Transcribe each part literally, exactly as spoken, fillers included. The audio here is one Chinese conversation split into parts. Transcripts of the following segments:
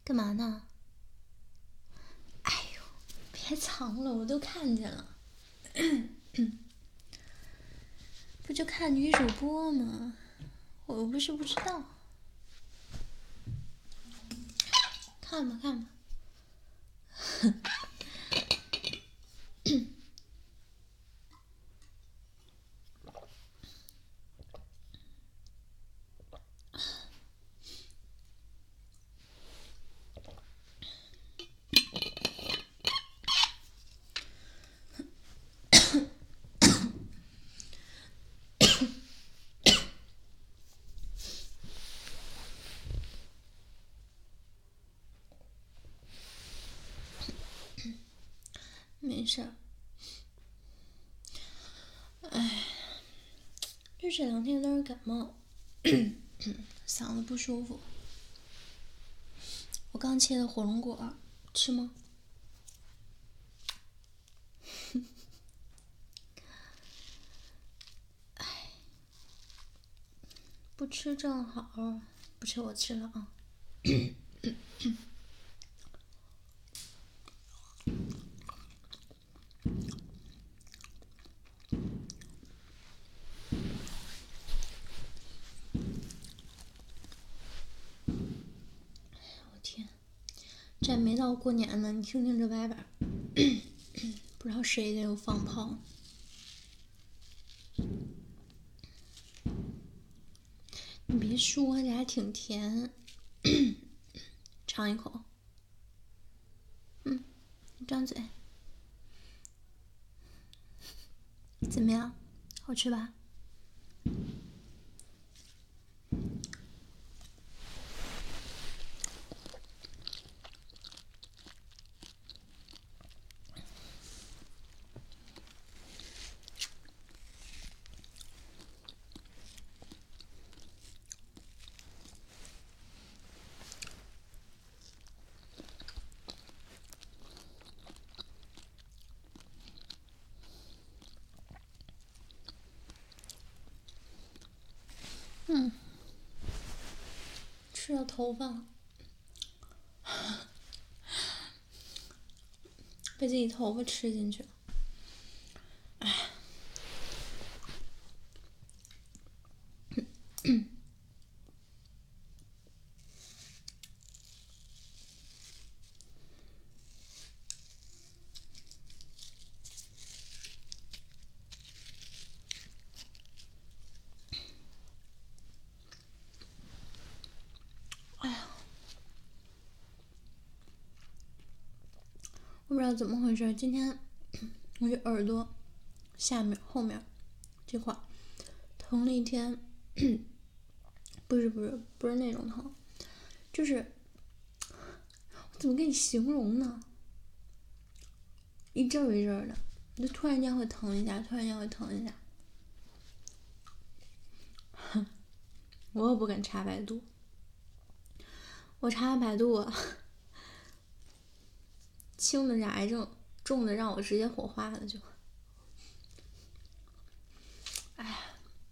干嘛呢？哎呦，别藏了，我都看见了。不就看女主播吗？我又不是不知道。看吧看吧。没事儿。哎，就这两天有点感冒，嗓子不舒服。我刚切的火龙果，吃吗？哎，不吃正好，不吃我吃了啊。我天，这还没到过年呢，你听听这歪歪，不知道谁家又放炮。你别说，这还挺甜。尝一口。嗯，你张嘴。怎么样？好吃吧？嗯，吃到头发了，被自己头发吃进去了。哎，哎呀，我不知道怎么回事，今天我这耳朵下面后面这块疼了一天。不是不是不是那种疼，就是我怎么跟你形容呢？一阵儿一阵儿的，就突然间会疼一下，突然间会疼一下。我也不敢查百度，我查百度啊，轻的是癌症，重的让我直接火化了就。哎呀，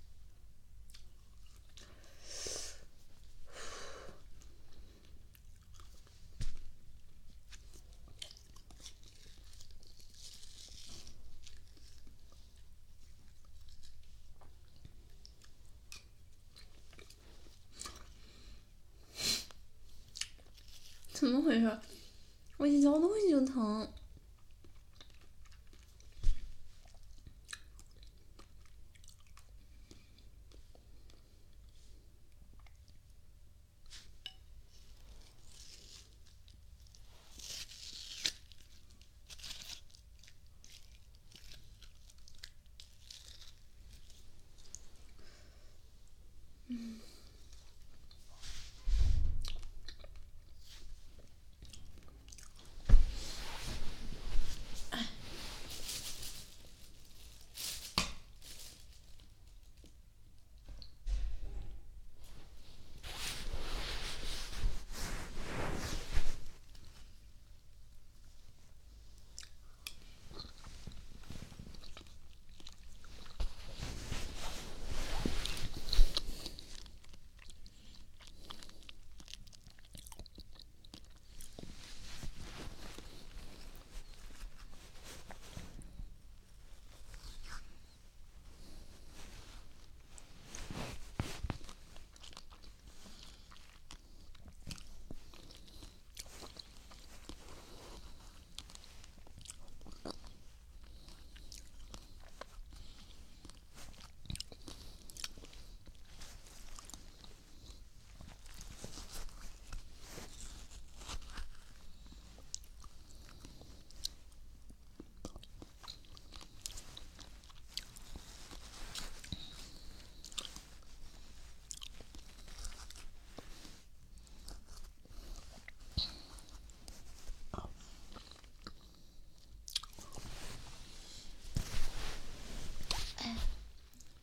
怎么回事？我一嚼东西就疼。嗯，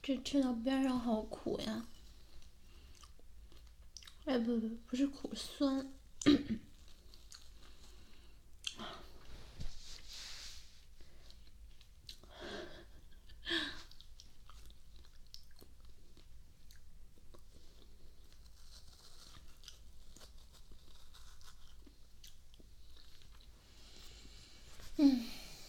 这吃到边上好苦呀！哎，不不，不是苦，酸。嗯。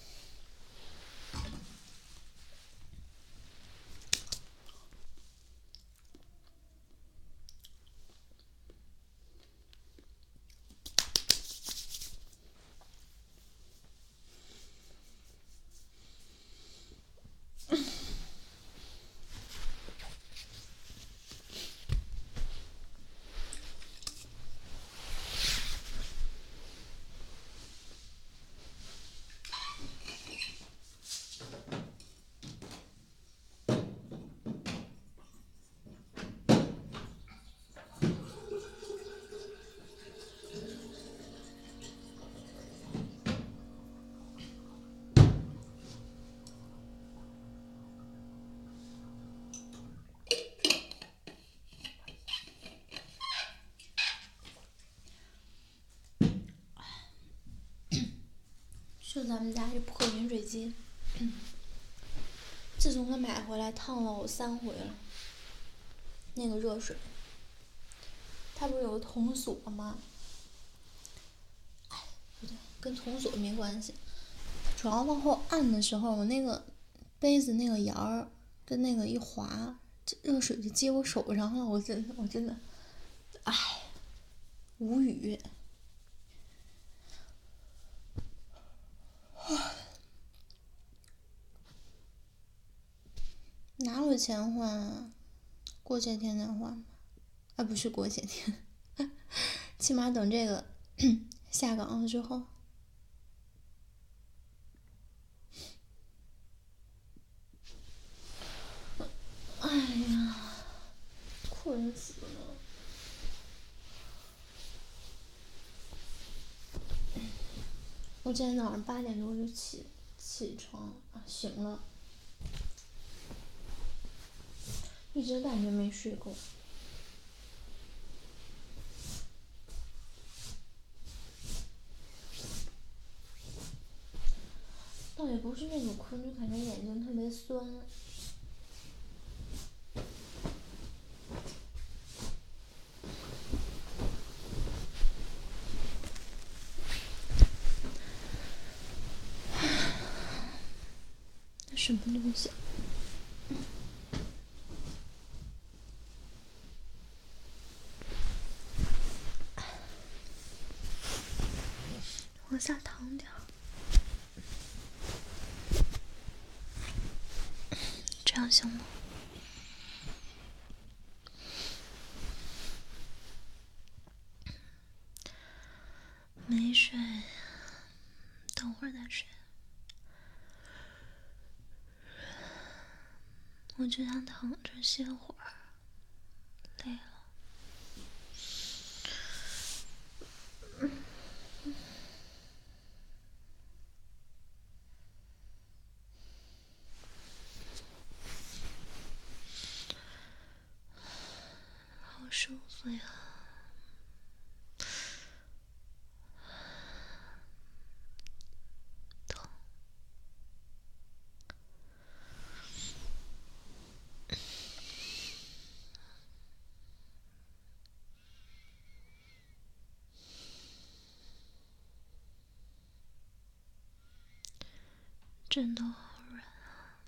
就咱们家这破饮水机，自从他买回来烫了我三回了。那个热水，它不是有个铜锁吗？哎，不对，跟铜锁没关系，主要往后按的时候，我那个杯子那个沿儿跟那个一滑，这热水就接我手上了，我真的我真的，哎，无语。哪有钱换啊？过些天再换吧。啊，不是过些天，起码等这个下岗了之后。哎呀，困死了！我今天早上八点多就起起床啊，醒了，一直感觉没睡够。倒也不是那种困，就感觉眼睛特别酸。那什么东西？往下躺点儿，这样行吗？没睡，等会儿再睡。我就想躺着歇会儿，累了。好舒服呀！疼。枕头好软啊，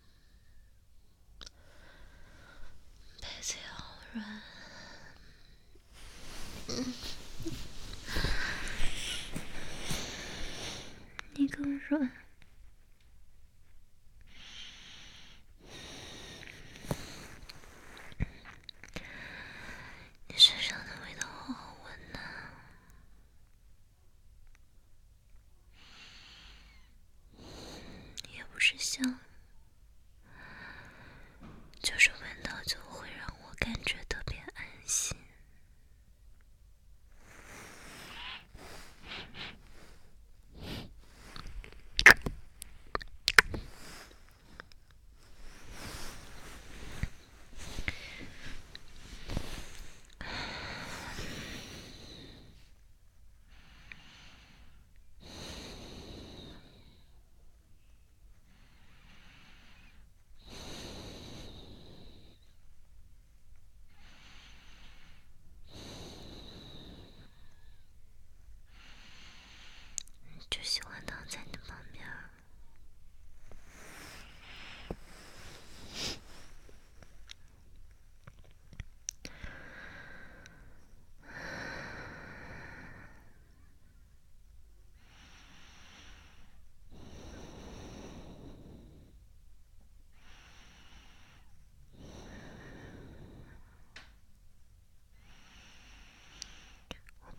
被子也好软。嗯，你更软。你身上的味道好好闻呐。也不是香，就是闻到就会让我感觉特别安心。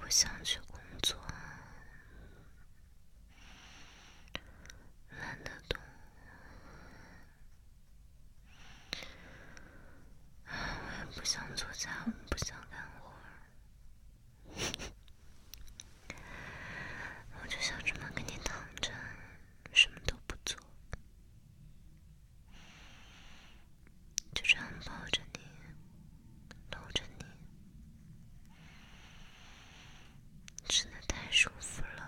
不想去工作，懒得动，我也不想做家务，不想干活，我就想这么跟你躺着，什么都不做，就这样抱着你，搂着你，真的太舒服了。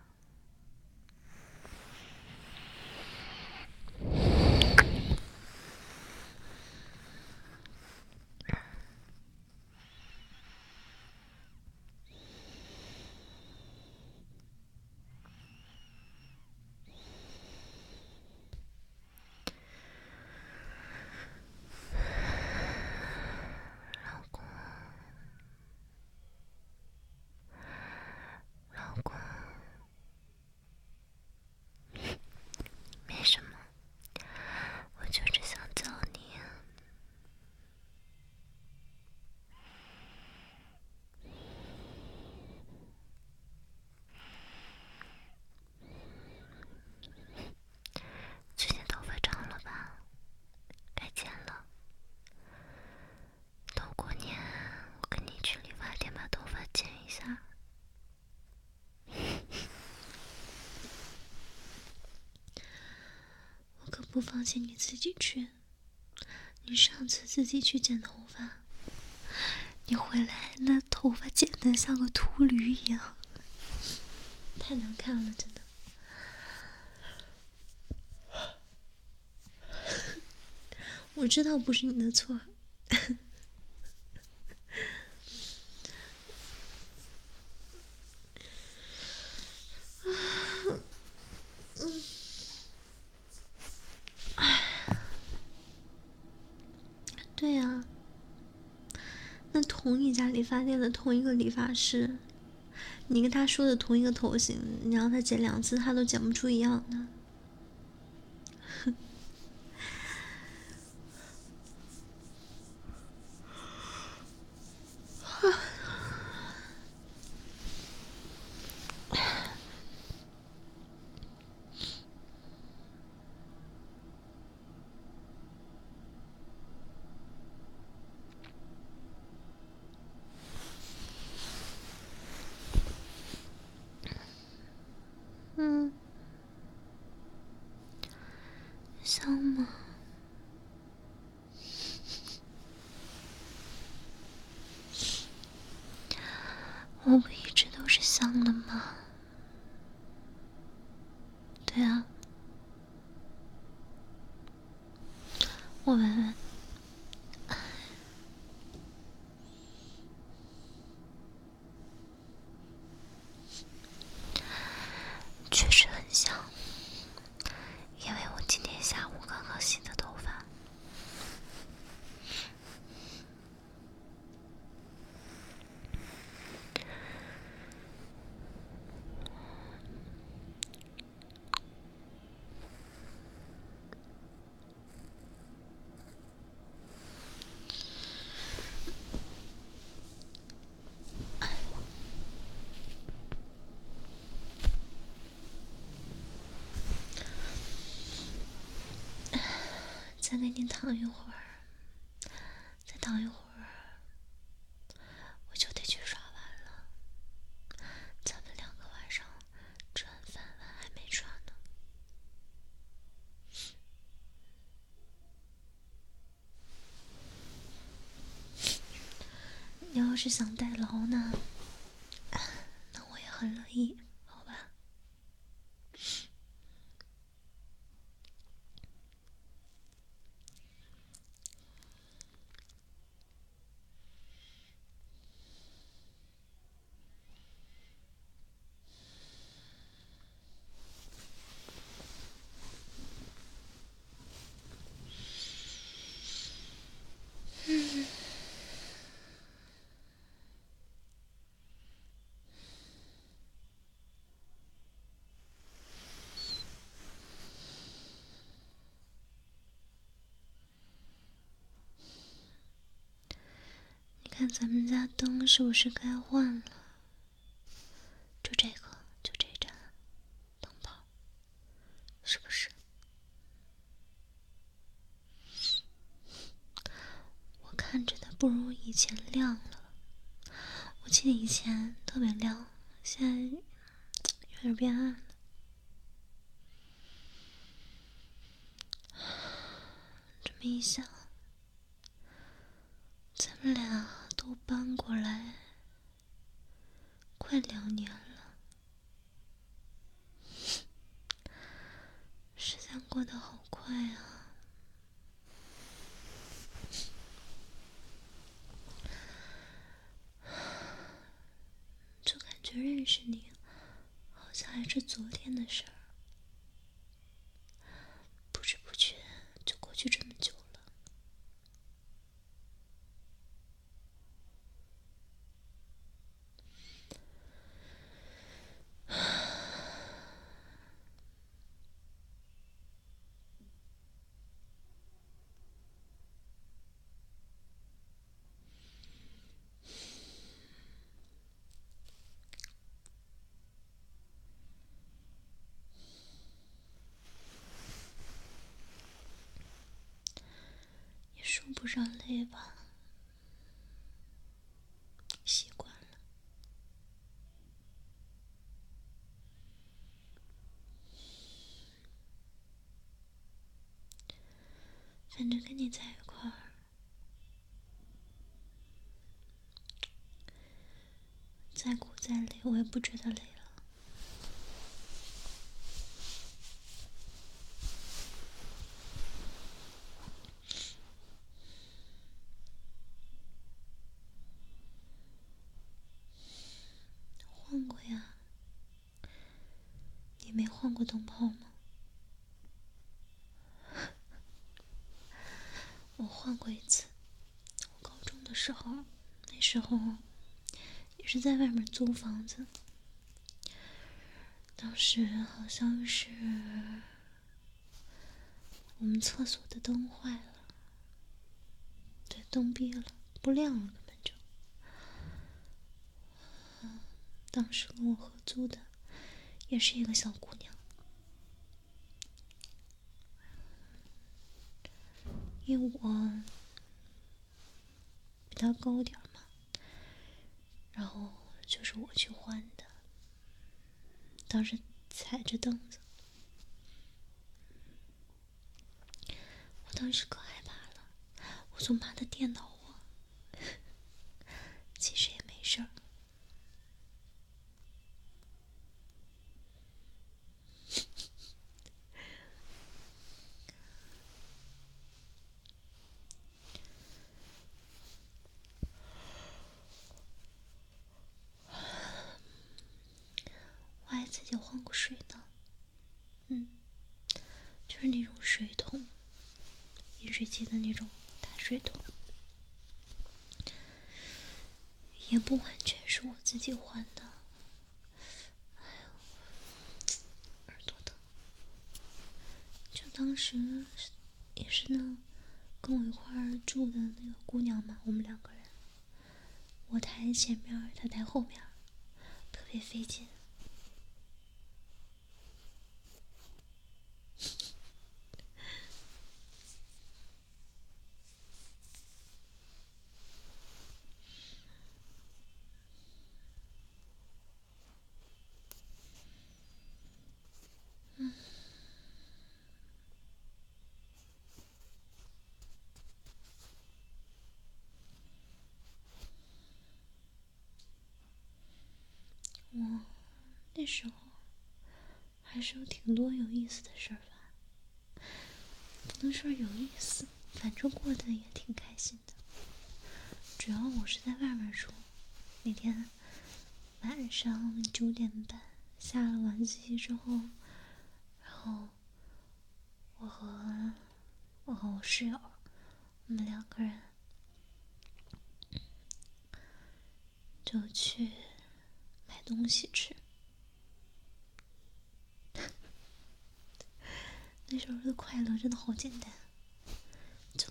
老公，老公，没什么，我就是想叫你。最近头发长了吧？该剪了。等过年，我跟你去理发店把头发剪一下。我可不放心你自己去。你上次自己去剪头发，你回来那头发剪得像个秃驴一样，太难看了，真的。我知道不是你的错。对呀，那同一家理发店的同一个理发师，你跟他说的同一个头型，你让他剪两次，他都剪不出一样的。嗯，香吗？我不一直都是香的吗？对啊，我闻闻。确实很香，因为我今天下午刚刚洗的头发。再给你躺一会儿，再躺一会儿，我就得去刷碗了。咱们两个晚上吃完饭碗还没刷呢。你要是想代劳呢，那我也很乐意，好吧？嗯。你看咱们家灯是不是该换了？ 看着的不如以前亮了。我记得以前特别亮，现在有点变暗了。这么一想，咱们俩都搬过来快两年了，时间过得好快啊！就感觉认识你，好像还是昨天的事儿，不知不觉就过去这么久了。也说不上累吧，习惯了。反正跟你在一块儿，再苦再累，我也不觉得累了。换过呀，你没换过灯泡吗？我换过一次，我高中的时候，那时候也是在外面租房子，当时好像是我们厕所的灯坏了，对，灯闭了，不亮了，根本就。嗯，当时跟我合租的也是一个小姑娘，因为我比她高点嘛，然后就是我去换的，当时踩着凳子，我当时可害怕了，我总怕她电到我，其实也没事儿。我还自己换过水呢，嗯，就是那种水桶，饮水机的那种大水桶，也不完全是我自己换的。哎呦，耳朵疼。就当时也是那跟我一块儿住的那个姑娘嘛，我们两个人，我抬前面，她抬后面，特别费劲。嗯，我那时候还是有挺多有意思的事儿吧，不能说有意思，反正过得也挺开心的。主要我是在外面住，每天晚上九点半下了晚自习之后，然后我和我和我室友，我们两个人就去买东西吃。那时候的快乐真的好简单，就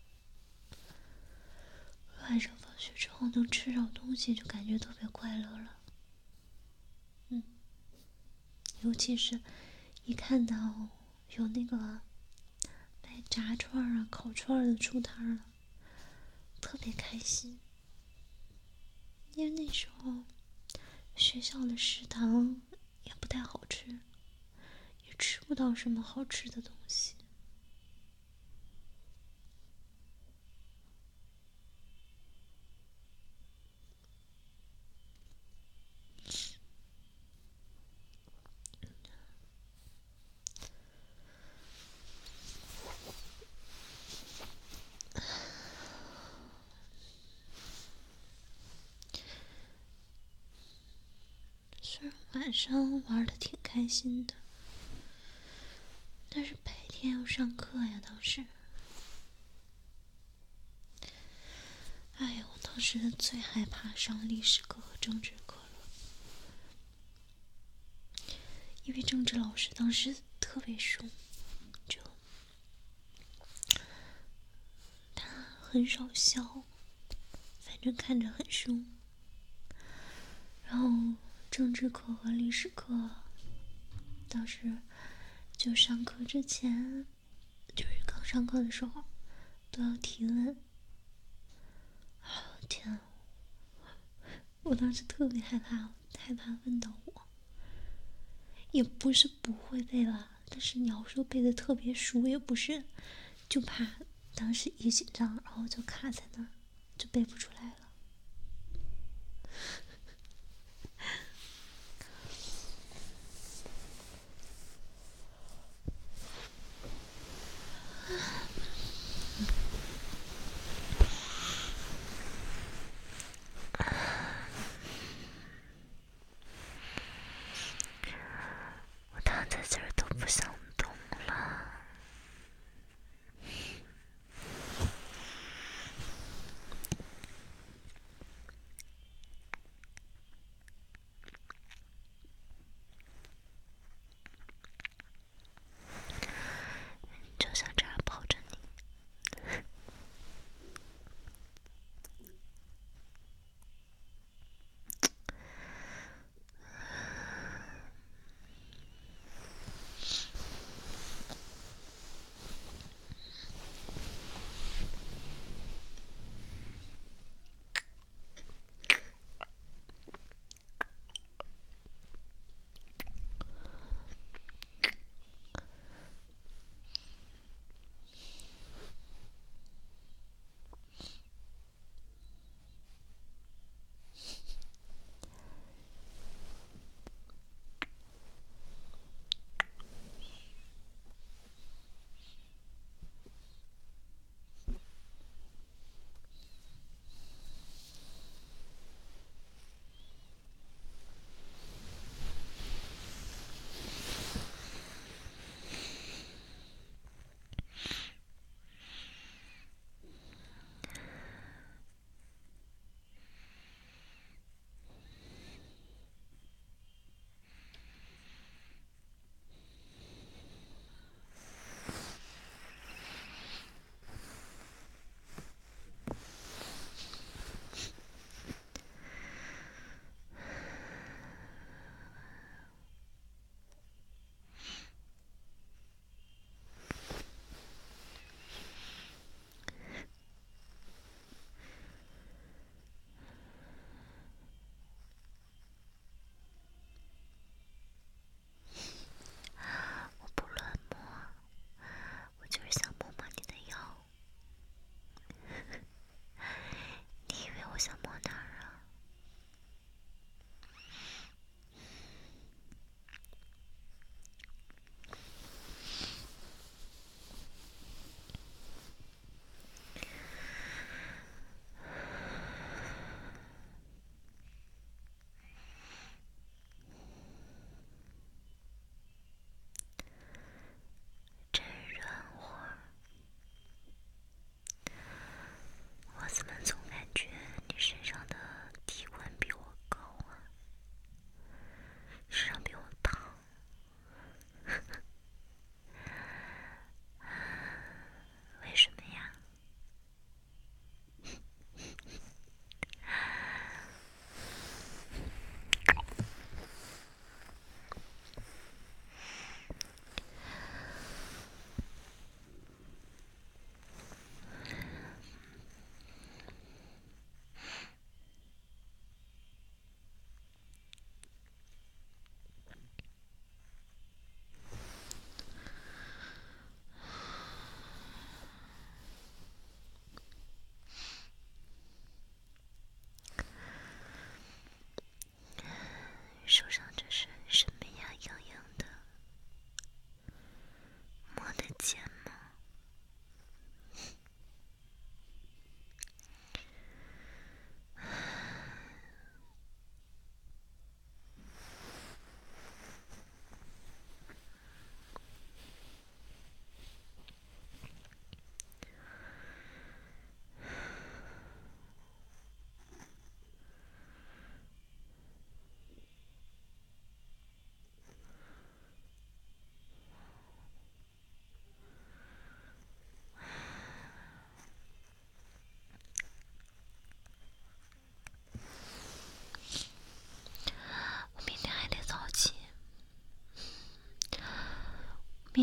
晚上放学之后能吃着东西，就感觉特别快乐了。嗯，尤其是一看到有那个卖炸串啊、烤串的出摊了，特特别开心，因为那时候学校的食堂也不太好吃，也吃不到什么好吃的东西。虽然晚上玩的挺开心的，但是白天要上课呀，当时。哎呀，我当时最害怕上历史课和政治课了，因为政治老师当时特别凶，就他很少笑，反正看着很凶。然后政治课和历史课，当时就上课之前，就是刚上课的时候都要提问。天啊，我当时特别害怕，害怕问到我。也不是不会背吧，但是你要说背的特别熟也不是，就怕当时一紧张，然后就卡在那儿，就背不出来了。我躺在这儿都不想动了。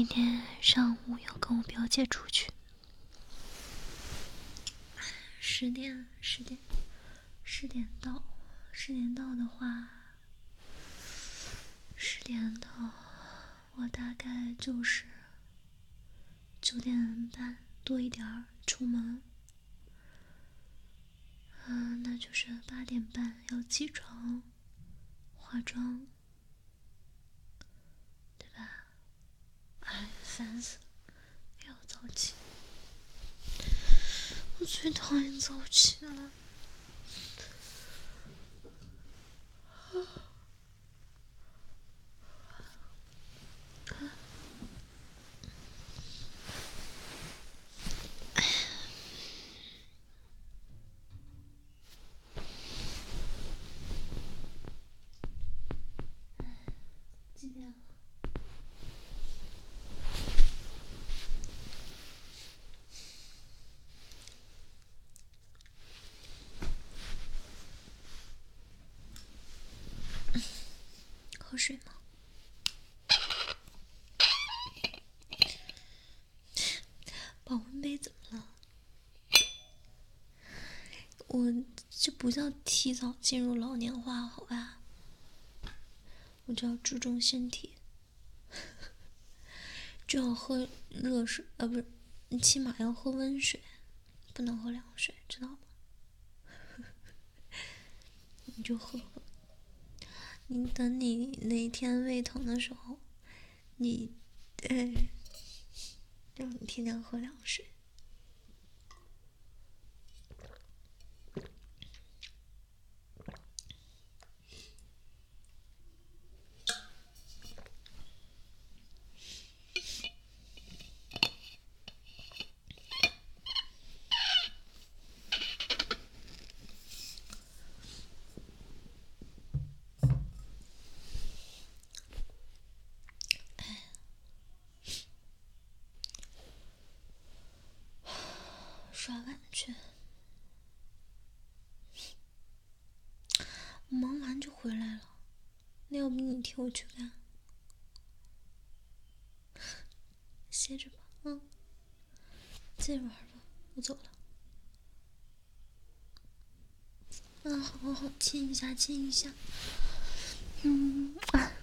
明天上午要跟我表姐出去，十点，十点，十点到，十点到的话，十点到，我大概就是九点半多一点儿出门。嗯，那就是八点半要起床化妆，对吧？哎，烦死了，要早起，我最讨厌早起了。几点了？喝水吗？保温杯怎么了？我这不叫提早进入老年化，好吧？我就要注重身体，就要喝热水，呃，不是，你起码要喝温水，不能喝凉水，知道吗？你就喝喝。你等你哪天胃疼的时候，你，呃，让你天天喝凉水。刷碗去，我忙完就回来了。那要不你替我去干？歇着吧，嗯，接着玩吧，我走了。嗯，好好好，亲一下，亲一下。嗯啊。